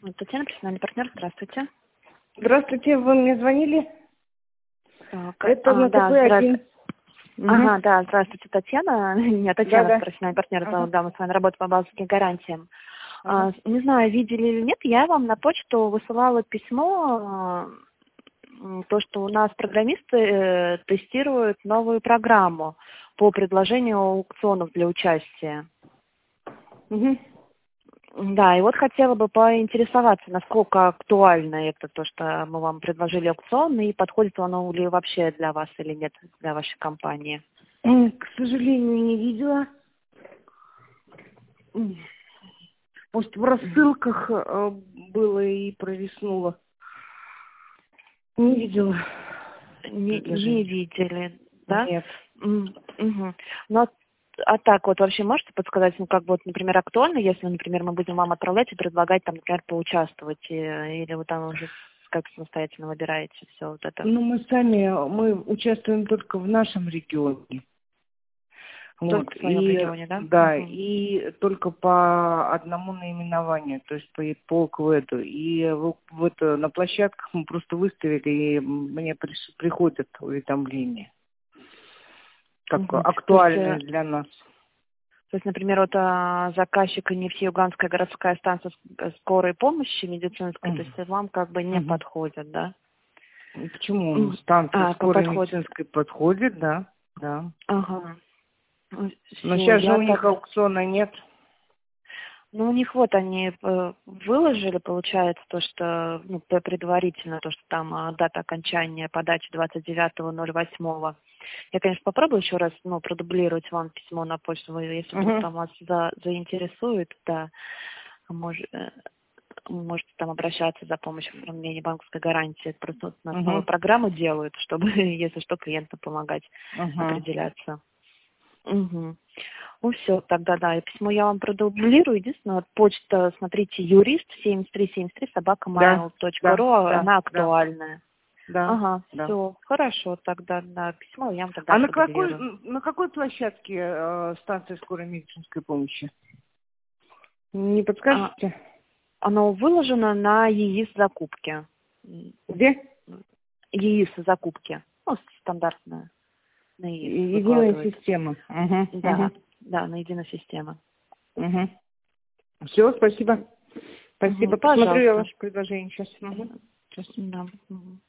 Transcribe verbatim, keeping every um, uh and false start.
Татьяна, профессиональный партнер, здравствуйте. Здравствуйте, вы мне звонили? Так, Это а, на да, ТП здра... один. Ага, Угу. да, здравствуйте, Татьяна. Нет, Татьяна, Да-да. профессиональный партнер, Ага. да, мы с вами работаем по базовым гарантиям. Ага. А, не знаю, видели или нет, я вам на почту высылала письмо, м, то, что у нас программисты э, тестируют новую программу по предложению аукционов для участия. Угу. Да, и вот хотела бы поинтересоваться, насколько актуально это то, что мы вам предложили аукцион, и подходит оно ли вообще для вас или нет, для вашей компании. К сожалению, не видела. М. Может, в рассылках э, было и провиснуло. Не видела. Не, не Предложение. видели, да? Нет. М, мгм. Ну, а так вот вообще можете подсказать, ну, как бы, вот, например, актуально, если, например, мы будем вам отправлять и предлагать, там, например, поучаствовать, э, или вы там уже как самостоятельно выбираете все вот это? Ну, мы сами, мы участвуем только в нашем регионе. Вот. Только в своем И, регионе, да? да, Мгм. и только по одному наименованию, то есть по, по кведу. И в- вот э, на площадках мы просто выставили, и мне приш- приходят уведомления, как Мгм. То есть, э, актуальные для нас. То есть, например, вот а, заказчик Нефтеюганская городская станция с- скорой помощи медицинской, то Мгм. есть вам как бы не Мгм. подходит, да? Почему? М. Станция А, по- скорой подходит. медицинской подходит, да, да. Ага. Но Все, сейчас же я у них тогда... аукциона нет. Ну, у них вот они э, выложили, получается, то, что, ну, п- предварительно, то, что там а, дата окончания подачи двадцать девятого ноль восьмого. Я, конечно, попробую еще раз, ну, продублировать вам письмо на почту, вы, если вдруг Угу. там вас за, заинтересует, да, может, э, можете там обращаться за помощью в оформлении банковской гарантии. Это просто вот у нас новую Угу. программу делают, чтобы, если что, клиентам помогать Угу. определяться. Угу. Ну все, тогда да, и письмо я вам продублирую. Единственное, вот почта, смотрите, юрист семьдесят три семьдесят три собака Да, mail точка да, ру, да, она да, актуальная. да, Ага, да. все, хорошо, тогда да, письмо я вам тогда А на какой, продублирую. на какой площадке э, станция скорой медицинской помощи? Не А, подскажете? оно выложено на ЕИС закупке. Где? ЕИС закупки. Ну, стандартная. На ЕИС Единая выкладывают. система. Угу, Да, угу, да, на единой системе. угу. Все, спасибо. Угу, Спасибо. Посмотрю я пожалуйста. ваше предложение сейчас. Угу. Сейчас. Да. Угу.